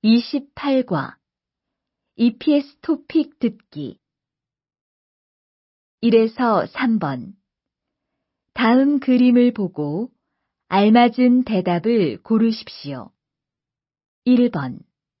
28과 EPS 토픽 듣기 1에서 3번 다음 그림을 보고 알맞은 대답을 고르십시오. 1번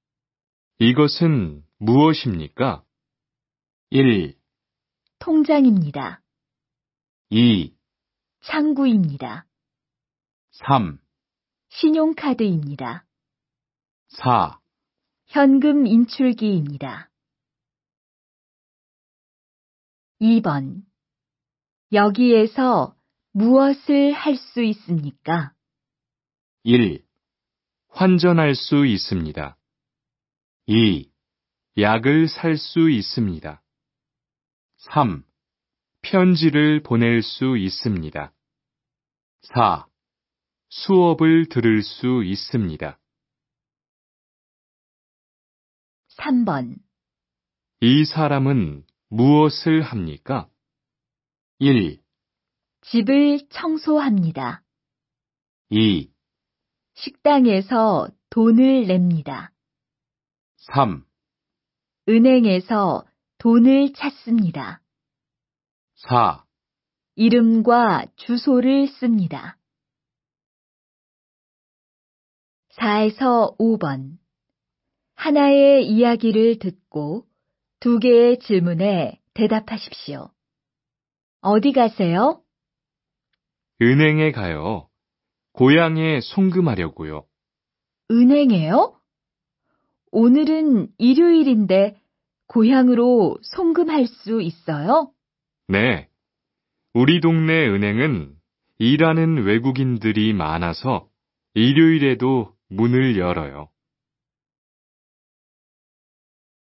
이것은 무엇입니까? 1, 통장입니다. 2, 창구입니다. 3, 신용카드입니다. 4, 현금 인출기입니다. 2번 여기에서 무엇을 할 수 있습니까? 1. 환전할 수 있습니다. 2. 약을 살 수 있습니다. 3. 편지를 보낼 수 있습니다. 4. 수업을 들을 수 있습니다. 3번 이 사람은 무엇을 합니까? 1, 집을 청소합니다. 2, 식당에서 돈을 냅니다. 3, 은행에서 돈을 찾습니다. 4. 이름과 주소를 씁니다. 4에서 5번 하나의 이야기를 듣고 2개의 질문에 대답하십시오. 어디 가세요? 은행에 가요. 고향에 송금하려고요. 은행에요? 오늘은 일요일인데 고향으로 송금할 수 있어요? 네. 우리 동네 은행은 일하는 외국인들이 많아서 일요일에도 문을 열어요.